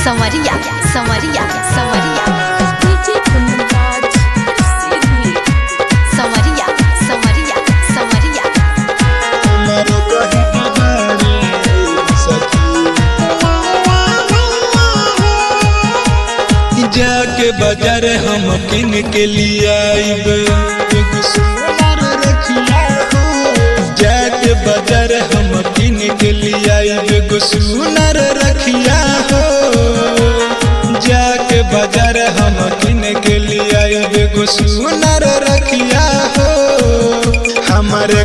संवरिया संवरिया संवरिया संवरिया संवरिया संवरिया जाके बाजार हम किन के लिए आइब, जाके बाजार हम किन के लिए आइब गो सुनर रखिया हो, जाके बाजार हम किन के लिए आइब गो सुनर रखिया हो। हमारे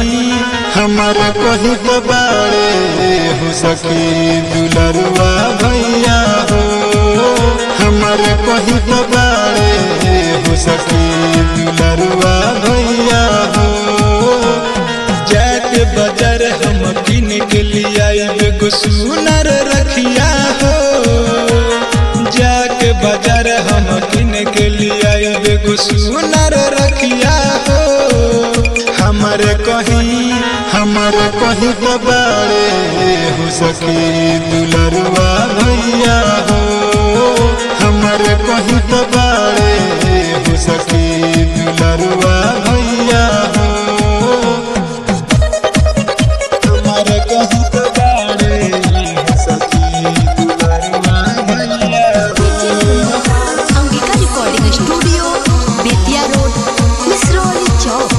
कहीं तो बाड़े हो सकी दुलरुआ भैया हो, हमारे कहीं तो बाड़े हो सकी दुलरुआ भैया हो। जाके बाजार हम किन के लिए आइब गो सुनर रखिया हो, जाके बाजार हम किन के लिए आइब गो सुनर रखिया हो। हमारे कहीं तो बाड़े हो सकी दुलरुआ भैया हो, हमारे कहीं तो बाड़े हो सकी दुलरुआ भैया हो, हमारे कहीं तो बाड़े हो सकी दुलरुआ भैया हो। Angika recording studio Bettiah road Misrauli चौक।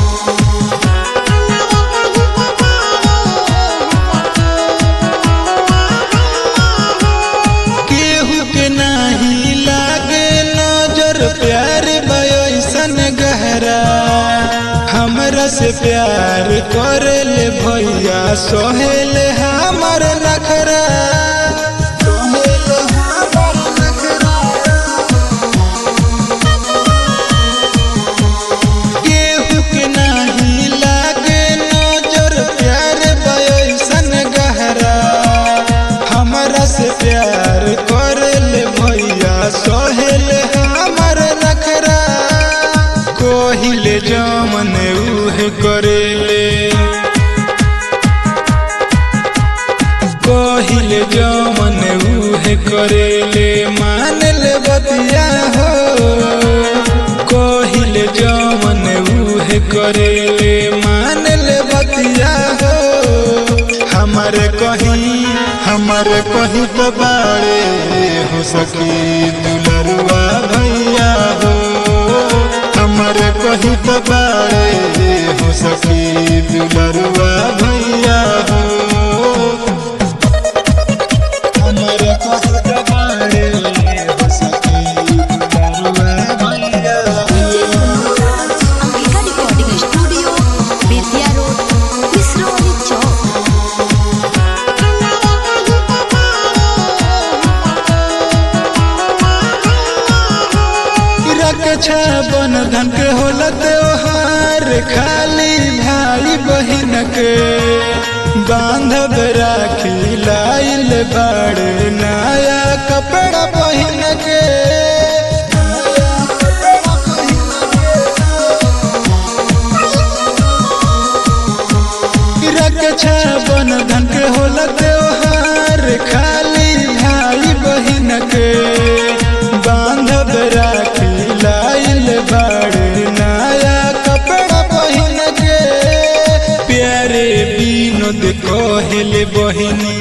प्यार बयसन गहरा हमरा से प्यार करे ले भैया सोहेल हमर नखरा, केहू के नहीं लागे नजर प्यार बयसन गहरा हमरा से प्यार करे ले भैया सोहेल हमर नखरा। कोहिले जमन उहे करेले, कोहिले जमन उहे करेले मान ले बतिया हो, कोहिले जमन उहे करेले मान ले बतिया हो। हमारे कहीं तो बाड़े हो सकी दुलरुआ भैया हो, हमारे कहीं तो बाड़े हो सकी दुलरुआ भैया हो, हमारे कहीं तो बाड़े हो सकी दुलरुआ भैया हो। Angika recording studio Bettiah road Misrauli चौक। रक्षा बंधन के होला त्योहार खाली भाई बहन के बांधब राखी लाइल बाड़े नया कपड़ा बहन के। रक्षा बंधन के होला त्योहार खाली भाई बहन के बांधब राखी लाइल बाड़े नया कपड़ा बहन के। प्यारे विनोद कहले बहिनी,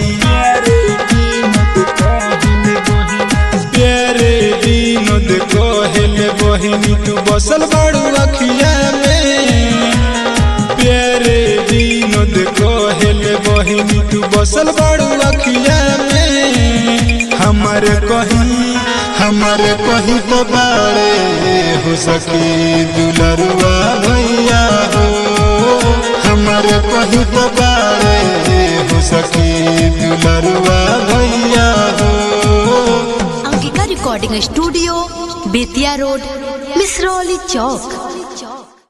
प्यारे विनोद कहले बहिनी तू बसल बाड़ू अखिया में, प्यारे विनोद कहले बहिनी तू बसल बाड़ू अखिया में। हमारे कहीं तो बाड़े हो सकी दुलरुआ भैया हो, हमारे कहीं तो बाड़े हो सकी दुलरुआ भैया हो। Angika recording studio Bettiah road Misrauli चौक।